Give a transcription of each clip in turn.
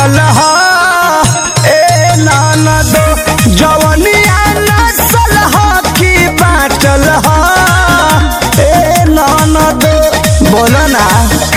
काटल हा ए ननद जवनिया नसल हा की बाटल हा ए ननद बोलो ना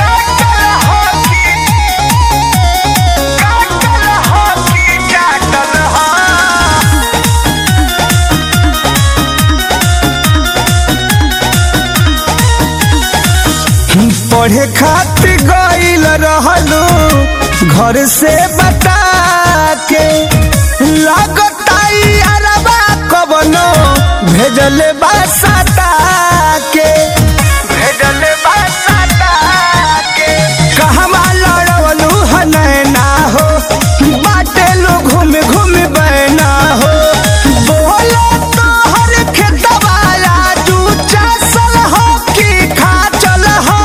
पढ़े खातिर गइल रहलू घर से बता के लगता यारबा कबनो भेजले बासता के कहवा लड़वलू हनैना हो बाटे लो घूम घूम बहना हो बोलो तोहर खेतवाला तू चासल हो की खा चल हो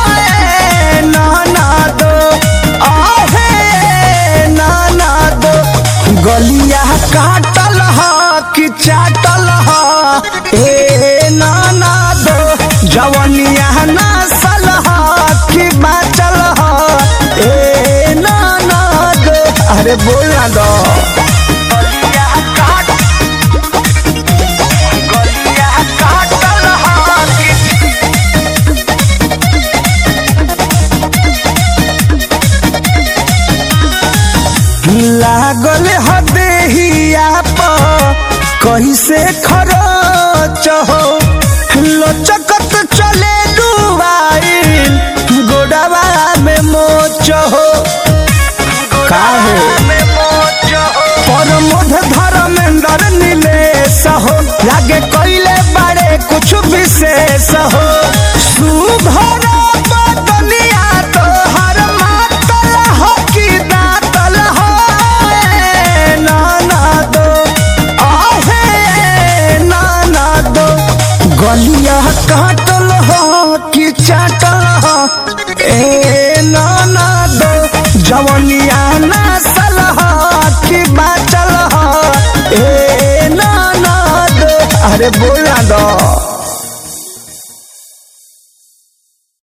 गलिया काटल हा कि चाटल हा ए ननद जवनिया नसल हा कि बाचल हा ए ननद अरे बोला दो लागल हदेहिया पर कैसे खरच हो लचकत चले डुबाइल गोड़वा में मोच हो काहे परमोध धर्मेंद्र नीलेश हो लागे कैले बड़े कुछ विशेष हो सुभर बदनिया तोहर मातल हो कि दातल हो गलिया काटल हो कि चाटल हो ए ननद जवनिया नसल हो कि बाचल हो ए ननद अरे बोला दो।